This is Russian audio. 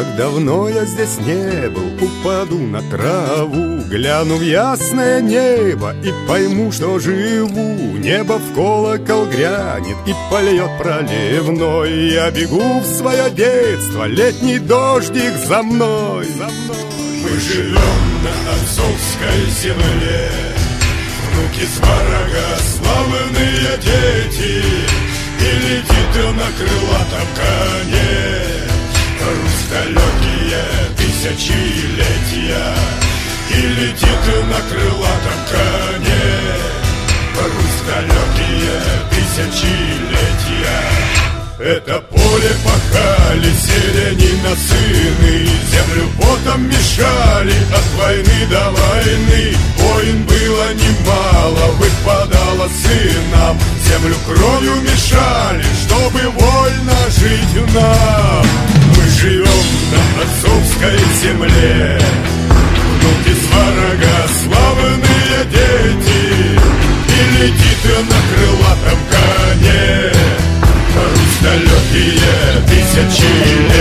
Как давно я здесь не был, упаду на траву, гляну в ясное небо и пойму, что живу. Небо в колокол грянет и польет проливной. Я бегу в свое детство, летний дождик за мной. Мы живем на отцовской земле, внуки сварога, славные дети. И летит он на крылатом коне. Русь далекие тысячелетия, и летит на крылатом коне. Русь далекие тысячелетия. Это поле пахали селянина сыны, землю потом мешали от войны до войны. Войн было немало, выпадало сынам, землю кровью мешали, чтобы вольно жить нам. Мы живем на отцовской земле, внуки сварога, славные дети. И летит на крылатом коне Русь далекие тысячи